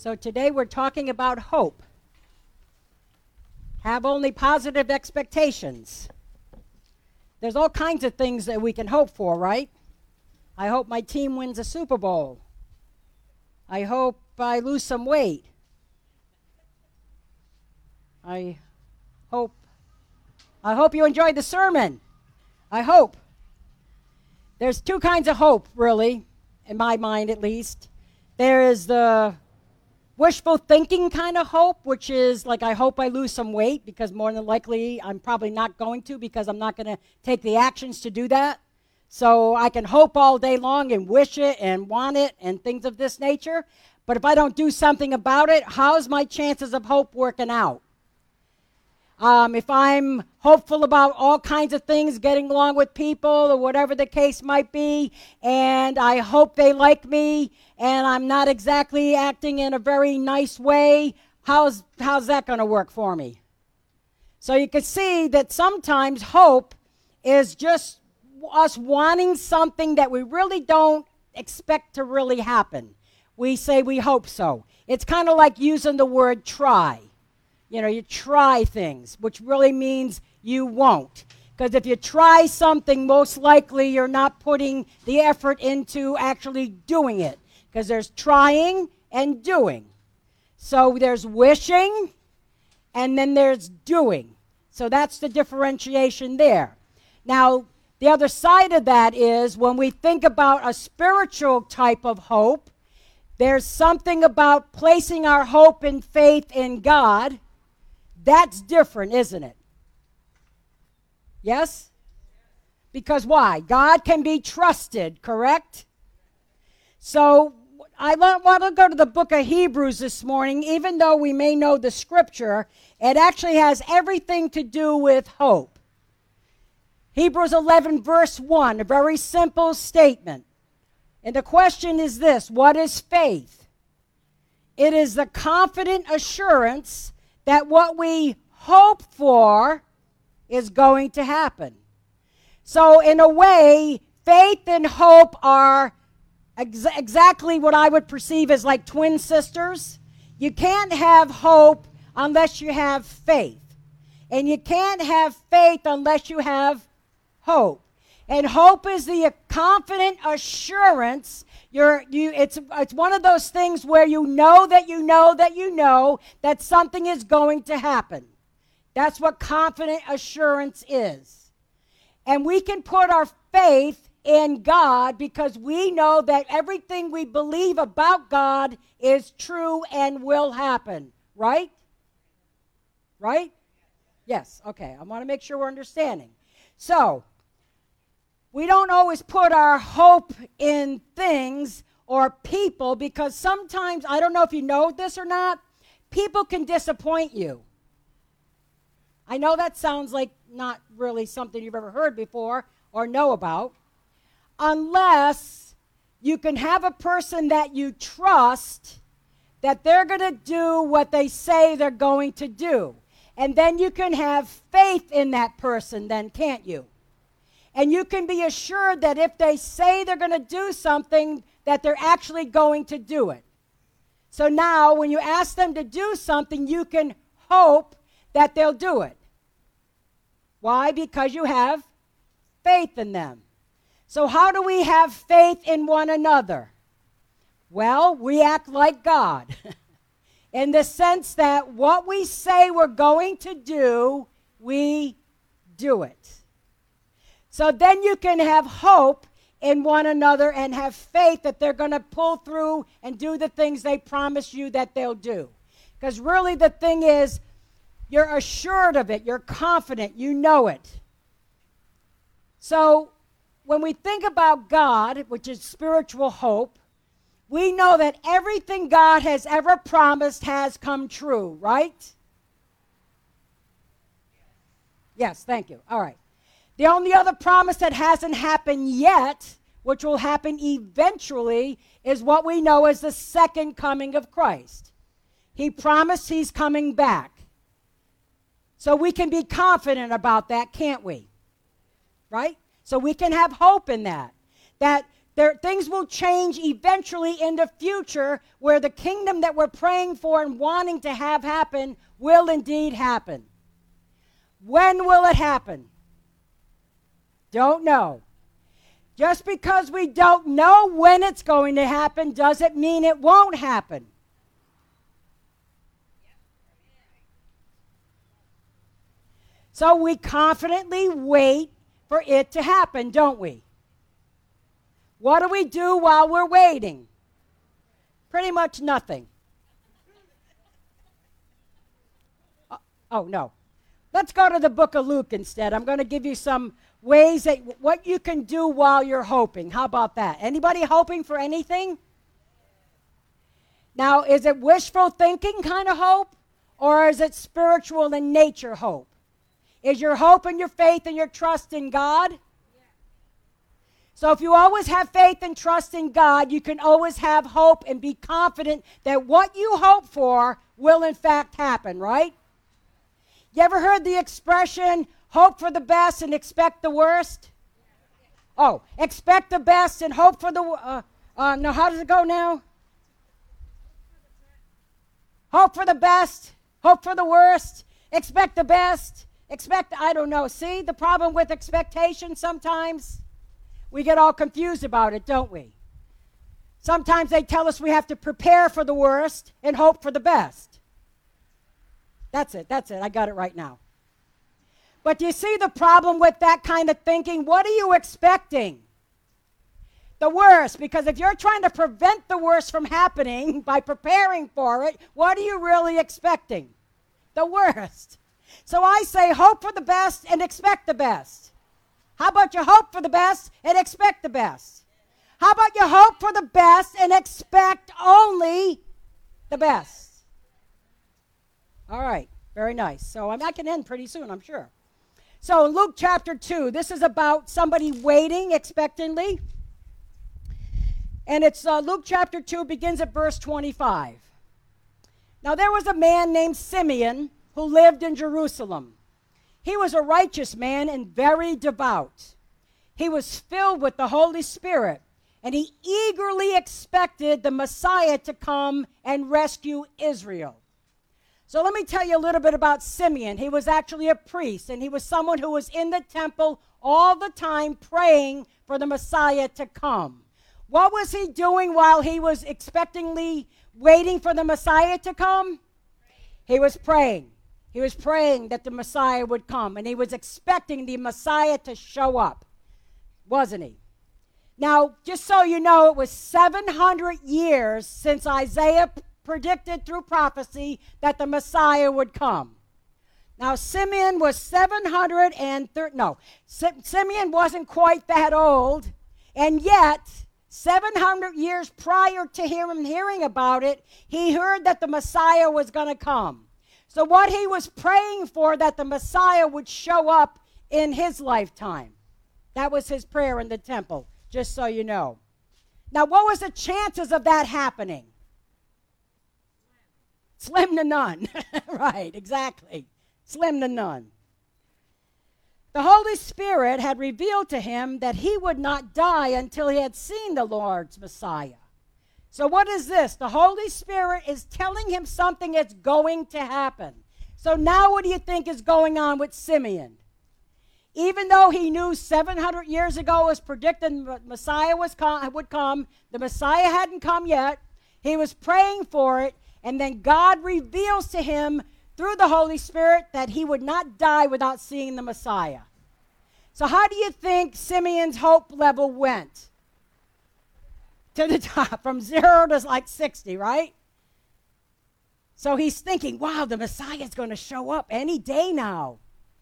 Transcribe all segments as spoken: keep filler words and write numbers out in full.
So today we're talking about hope. Have only positive expectations. There's all kinds of things that we can hope for, right? I hope my team wins a Super Bowl. I hope I lose some weight. I hope I hope you enjoyed the sermon. I hope. There's two kinds of hope, really, in my mind at least. There is the wishful thinking kind of hope, which is like, I hope I lose some weight, because more than likely I'm probably not going to, because I'm not going to take the actions to do that. So I can hope all day long and wish it and want it and things of this nature. But if I don't do something about it, how's my chances of hope working out? Um, if I'm hopeful about all kinds of things, getting along with people or whatever the case might be, and I hope they like me, and I'm not exactly acting in a very nice way, how's, how's that going to work for me? So you can see that sometimes hope is just us wanting something that we really don't expect to really happen. We say we hope so. It's kind of like using the word try. You know, you try things, which really means you won't. Because if you try something, most likely you're not putting the effort into actually doing it. Because there's trying and doing. So there's wishing, and then there's doing. So that's the differentiation there. Now, the other side of that is when we think about a spiritual type of hope, there's something about placing our hope and faith in God. That's different, isn't it? Yes? Because why? God can be trusted, correct? So I want to go to the book of Hebrews this morning. Even though we may know the scripture, it actually has everything to do with hope. Hebrews eleven verse one, a very simple statement. And the question is this: what is faith? It is the confident assurance that what we hope for is going to happen. So in a way, faith and hope are ex- exactly what I would perceive as like twin sisters. You can't have hope unless you have faith. And you can't have faith unless you have hope. And hope is the confident assurance. You're, you, it's, it's one of those things where you know that you know that you know that something is going to happen. That's what confident assurance is. And we can put our faith in God because we know that everything we believe about God is true and will happen. Right? Right? Yes. Okay. I want to make sure we're understanding. So, we don't always put our hope in things or people because sometimes, I don't know if you know this or not, people can disappoint you. I know that sounds like not really something you've ever heard before or know about, unless you can have a person that you trust that they're going to do what they say they're going to do. And then you can have faith in that person then, can't you? And you can be assured that if they say they're going to do something, that they're actually going to do it. So now, when you ask them to do something, you can hope that they'll do it. Why? Because you have faith in them. So how do we have faith in one another? Well, we act like God. In the sense that what we say we're going to do, we do it. So then you can have hope in one another and have faith that they're going to pull through and do the things they promise you that they'll do. Because really the thing is, you're assured of it, you're confident, you know it. So when we think about God, which is spiritual hope, we know that everything God has ever promised has come true, right? Yes, thank you. All right. The only other promise that hasn't happened yet, which will happen eventually, is what we know as the second coming of Christ. He promised he's coming back. So we can be confident about that, can't we? Right? So we can have hope in that. That There, things will change eventually in the future where the kingdom that we're praying for and wanting to have happen will indeed happen. When will it happen? Don't know. Just because we don't know when it's going to happen doesn't mean it won't happen. So we confidently wait for it to happen, don't we? What do we do while we're waiting? Pretty much nothing. Uh, oh, no. Let's go to the book of Luke instead. I'm going to give you some ways that what you can do while you're hoping. How about that? Anybody hoping for anything? Now, is it wishful thinking kind of hope? Or is it spiritual in nature hope? Is your hope and your faith and your trust in God? So if you always have faith and trust in God, you can always have hope and be confident that what you hope for will in fact happen, right? You ever heard the expression, hope for the best and expect the worst? Oh, expect the best and hope for the, uh, uh, no, how does it go now? Hope for the best, hope for the worst, expect the best, expect, I don't know. See, the problem with expectation sometimes, we get all confused about it, don't we? Sometimes they tell us we have to prepare for the worst and hope for the best. That's it, that's it, I got it right now. But do you see the problem with that kind of thinking? What are you expecting? The worst, because if you're trying to prevent the worst from happening by preparing for it, what are you really expecting? The worst. So I say hope for the best and expect the best. How about you hope for the best and expect the best? How about you hope for the best and expect only the best? All right, very nice. So I can end pretty soon, I'm sure. So in Luke chapter two, this is about somebody waiting expectantly. And it's uh, Luke chapter two begins at verse twenty-five. Now there was a man named Simeon who lived in Jerusalem. He was a righteous man and very devout. He was filled with the Holy Spirit, and he eagerly expected the Messiah to come and rescue Israel. So let me tell you a little bit about Simeon. He was actually a priest, and he was someone who was in the temple all the time praying for the Messiah to come. What was he doing while he was expectantly waiting for the Messiah to come? He was praying. He was praying that the Messiah would come, and he was expecting the Messiah to show up, wasn't he? Now, just so you know, it was seven hundred years since Isaiah p- predicted through prophecy that the Messiah would come. Now, Simeon was seven hundred thirty, no, Sim- Simeon wasn't quite that old, and yet, seven hundred years prior to him hearing about it, he heard that the Messiah was going to come. So what he was praying for, that the Messiah would show up in his lifetime. That was his prayer in the temple, just so you know. Now, what was the chances of that happening? Slim to none. Right, exactly. Slim to none. The Holy Spirit had revealed to him that he would not die until he had seen the Lord's Messiah. So what is this? The Holy Spirit is telling him something that's going to happen. So now what do you think is going on with Simeon? Even though he knew seven hundred years ago was predicted the Messiah was com- would come, the Messiah hadn't come yet. He was praying for it, and then God reveals to him through the Holy Spirit that he would not die without seeing the Messiah. So how do you think Simeon's hope level went? To the top, from zero to like sixty, right? So he's thinking, wow, the Messiah's going to show up any day now.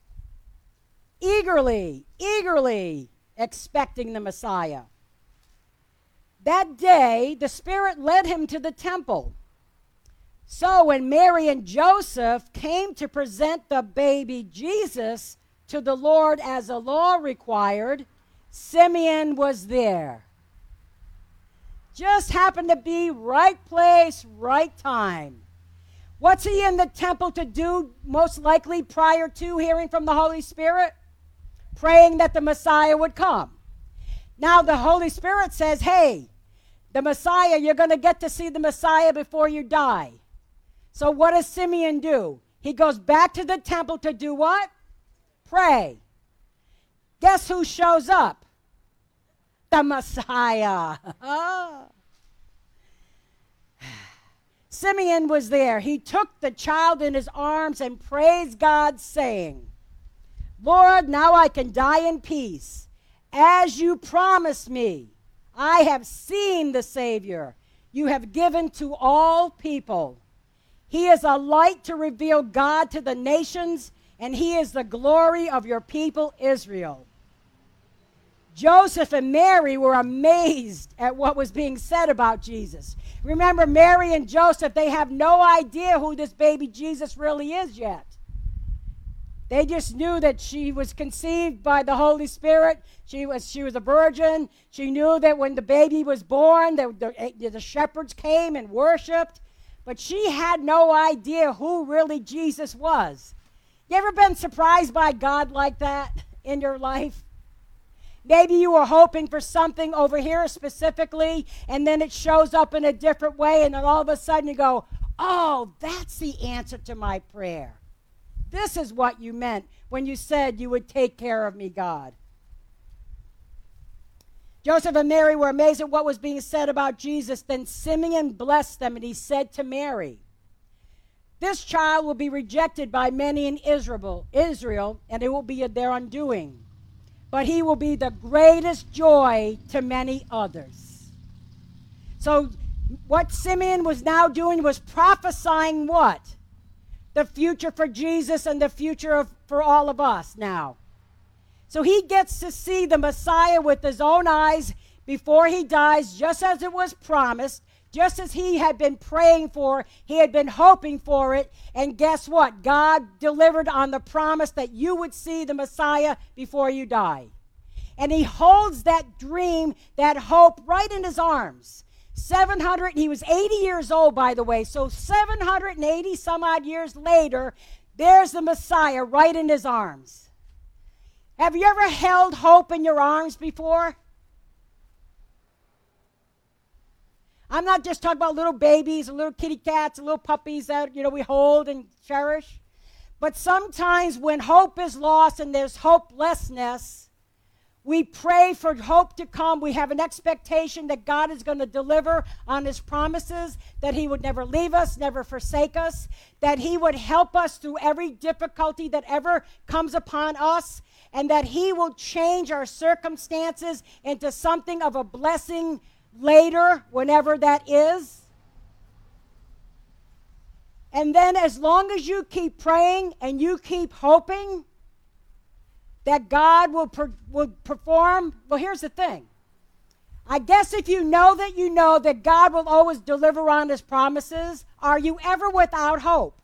Eagerly, eagerly expecting the Messiah. That day, the Spirit led him to the temple. So when Mary and Joseph came to present the baby Jesus to the Lord as the law required, Simeon was there. Just happened to be right place, right time. What's he in the temple to do most likely prior to hearing from the Holy Spirit? Praying that the Messiah would come. Now the Holy Spirit says, hey, the Messiah, you're going to get to see the Messiah before you die. So what does Simeon do? He goes back to the temple to do what? Pray. Guess who shows up? The Messiah. Simeon was there. He took the child in his arms and praised God, saying, Lord, now I can die in peace. As you promised me, I have seen the Savior you have given to all people. He is a light to reveal God to the nations, and he is the glory of your people Israel. Joseph and Mary were amazed at what was being said about Jesus. Remember, Mary and Joseph, they have no idea who this baby Jesus really is yet. They just knew that she was conceived by the Holy Spirit. She was, she was a virgin. She knew that when the baby was born, the, the, the shepherds came and worshiped. But she had no idea who really Jesus was. You ever been surprised by God like that in your life? Maybe you were hoping for something over here specifically, and then it shows up in a different way, and then all of a sudden you go, oh, that's the answer to my prayer. This is what you meant when you said you would take care of me, God. Joseph and Mary were amazed at what was being said about Jesus. Then Simeon blessed them, and he said to Mary, this child will be rejected by many in Israel, Israel, and it will be their undoing. But he will be the greatest joy to many others. So what Simeon was now doing was prophesying what? The future for Jesus and the future of, for all of us now. So he gets to see the Messiah with his own eyes before he dies, just as it was promised, just as he had been praying for, he had been hoping for it. And guess what? God delivered on the promise that you would see the Messiah before you die. And he holds that dream, that hope right in his arms. seven hundred, he was eighty years old, by the way, so seven hundred eighty some odd years later, there's the Messiah right in his arms. Have you ever held hope in your arms before? I'm not just talking about little babies, little kitty cats, little puppies that, you know, we hold and cherish. But sometimes when hope is lost and there's hopelessness, we pray for hope to come. We have an expectation that God is going to deliver on his promises, that he would never leave us, never forsake us, that he would help us through every difficulty that ever comes upon us, and that he will change our circumstances into something of a blessing later, whenever that is. And then as long as you keep praying and you keep hoping that God will, per, will perform, well, here's the thing. I guess if you know that you know that God will always deliver on his promises, are you ever without hope?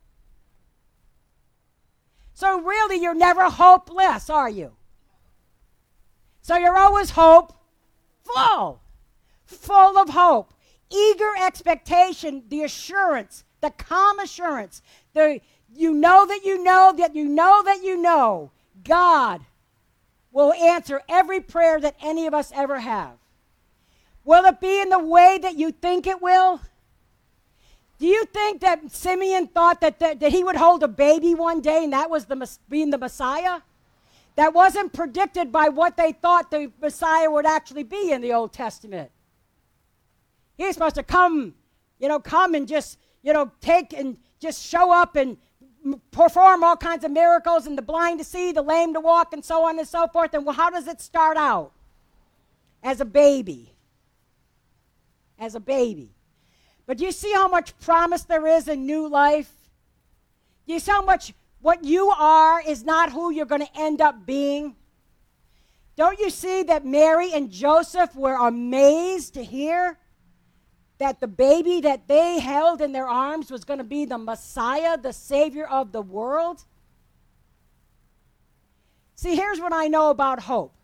So really, you're never hopeless, are you? So you're always hopeful. Full of hope, eager expectation, the assurance, the calm assurance, the you know that you know that you know that you know God will answer every prayer that any of us ever have. Will it be in the way that you think it will? Do you think that Simeon thought that, that, that he would hold a baby one day and that was the being the Messiah? That wasn't predicted by what they thought the Messiah would actually be in the Old Testament. He's supposed to come, you know, come and just, you know, take and just show up and m- perform all kinds of miracles, and the blind to see, the lame to walk, and so on and so forth. And well, how does it start out? As a baby. As a baby. But do you see how much promise there is in new life? Do you see how much what you are is not who you're going to end up being? Don't you see that Mary and Joseph were amazed to hear that the baby that they held in their arms was going to be the Messiah, the Savior of the world? See, here's what I know about hope.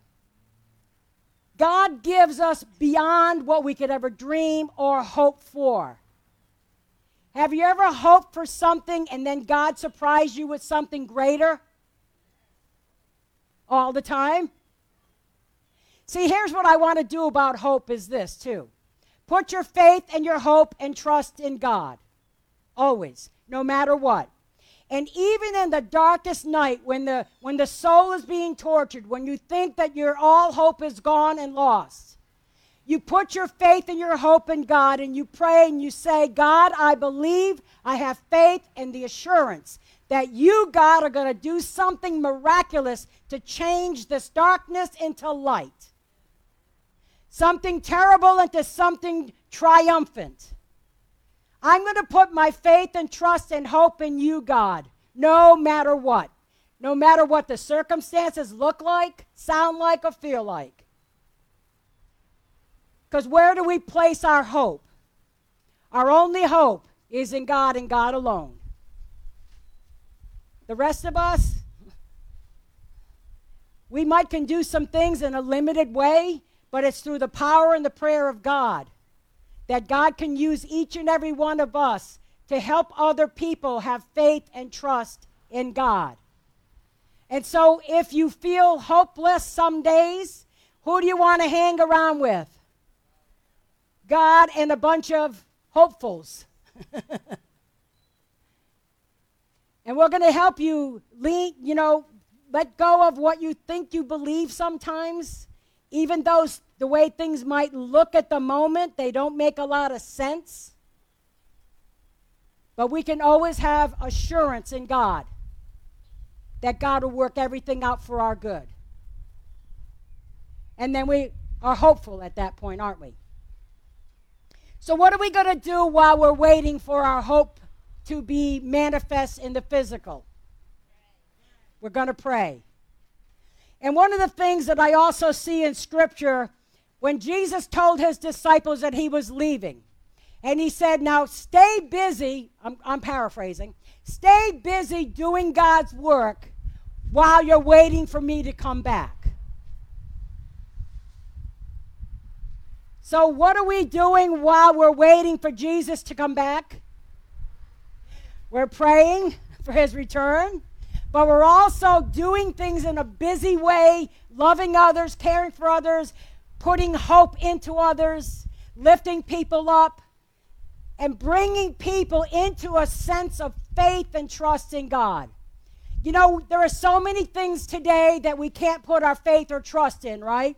God gives us beyond what we could ever dream or hope for. Have you ever hoped for something and then God surprised you with something greater? All the time? See, here's what I want to do about hope is this, too. Put your faith and your hope and trust in God. Always, no matter what. And even in the darkest night, when the, when the soul is being tortured, when you think that your all hope is gone and lost, you put your faith and your hope in God, and you pray and you say, God, I believe, I have faith and the assurance that you, God, are going to do something miraculous to change this darkness into light. Something terrible into something triumphant. I'm going to put my faith and trust and hope in you, God, no matter what. No matter what the circumstances look like, sound like, or feel like. Because where do we place our hope? Our only hope is in God and God alone. The rest of us, we might can do some things in a limited way, but it's through the power and the prayer of God that God can use each and every one of us to help other people have faith and trust in God. And so if you feel hopeless some days, who do you want to hang around with? God and a bunch of hopefuls. And we're going to help you lean, you know, let go of what you think you believe sometimes. Even though the way things might look at the moment, they don't make a lot of sense. But we can always have assurance in God that God will work everything out for our good. And then we are hopeful at that point, aren't we? So what are we going to do while we're waiting for our hope to be manifest in the physical? We're going to pray. And one of the things that I also see in Scripture, when Jesus told his disciples that he was leaving, and he said, now stay busy, I'm, I'm paraphrasing, stay busy doing God's work while you're waiting for me to come back. So what are we doing while we're waiting for Jesus to come back? We're praying for his return, but we're also doing things in a busy way, loving others, caring for others, putting hope into others, lifting people up, and bringing people into a sense of faith and trust in God. You know, there are so many things today that we can't put our faith or trust in, right?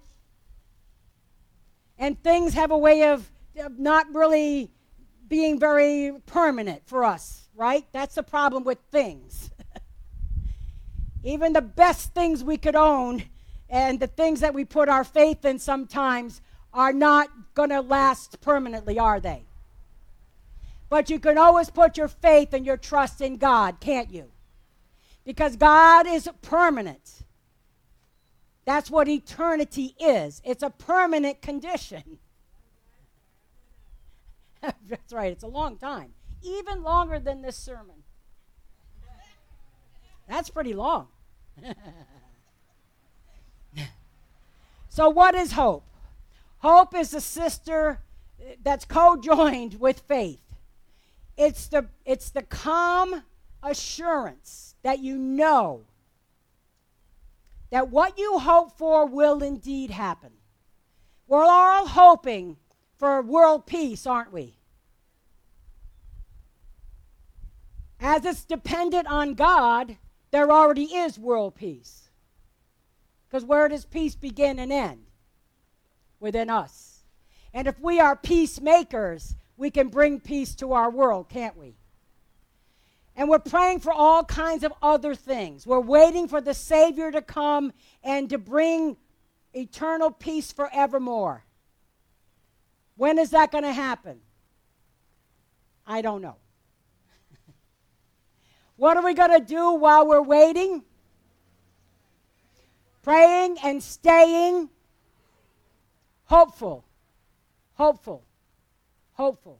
And things have a way of, of not really being very permanent for us, right? That's the problem with things. Even the best things we could own and the things that we put our faith in sometimes are not going to last permanently, are they? But you can always put your faith and your trust in God, can't you? Because God is permanent. That's what eternity is. It's a permanent condition. That's right, it's a long time. Even longer than this sermon. That's pretty long. So what is hope? Hope is a sister that's co-joined with faith. It's the, it's the calm assurance that you know that what you hope for will indeed happen. We're all hoping for world peace, aren't we? As it's dependent on God, there already is world peace. Because where does peace begin and end? Within us. And if we are peacemakers, we can bring peace to our world, can't we? And we're praying for all kinds of other things. We're waiting for the Savior to come and to bring eternal peace forevermore. When is that going to happen? I don't know. What are we going to do while we're waiting? Praying and staying hopeful. Hopeful. Hopeful.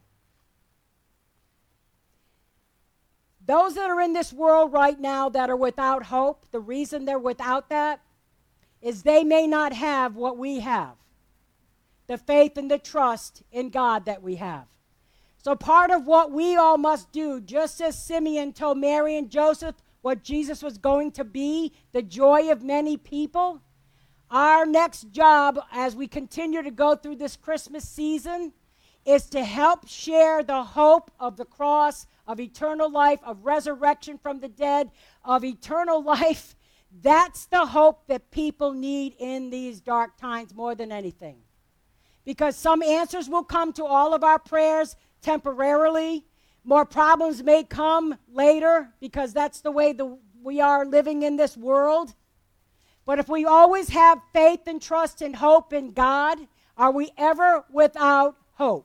Those that are in this world right now that are without hope, the reason they're without that is they may not have what we have. The faith and the trust in God that we have. So part of what we all must do, just as Simeon told Mary and Joseph what Jesus was going to be, the joy of many people, our next job as we continue to go through this Christmas season is to help share the hope of the cross, of eternal life, of resurrection from the dead, of eternal life. That's the hope that people need in these dark times more than anything. Because some answers will come to all of our prayers temporarily. More problems may come later because that's the way the, we are living in this world. But if we always have faith and trust and hope in God, are we ever without hope?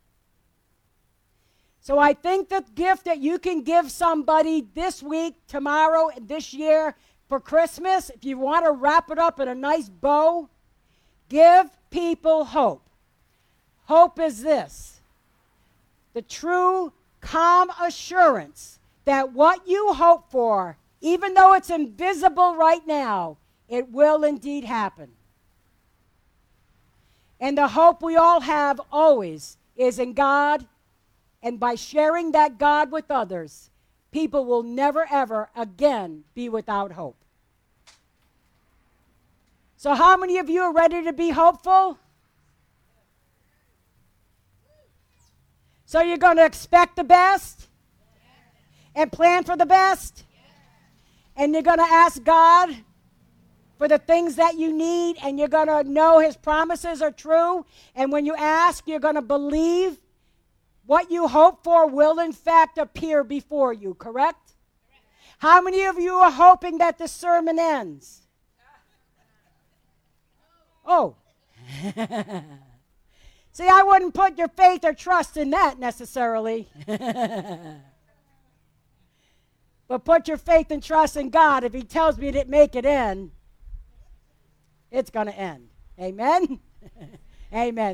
So I think the gift that you can give somebody this week, tomorrow, and this year for Christmas, if you want to wrap it up in a nice bow, give people hope. Hope is this: the true, calm assurance that what you hope for, even though it's invisible right now, it will indeed happen. And the hope we all have always is in God, and by sharing that God with others, people will never, ever again be without hope. So how many of you are ready to be hopeful? So you're going to expect the best and plan for the best? And you're going to ask God for the things that you need, and you're going to know his promises are true. And when you ask, you're going to believe what you hope for will in fact appear before you, correct? How many of you are hoping that the sermon ends? Oh. See, I wouldn't put your faith or trust in that necessarily. But put your faith and trust in God. If he tells me to make it end, it's going to end. Amen? Amen.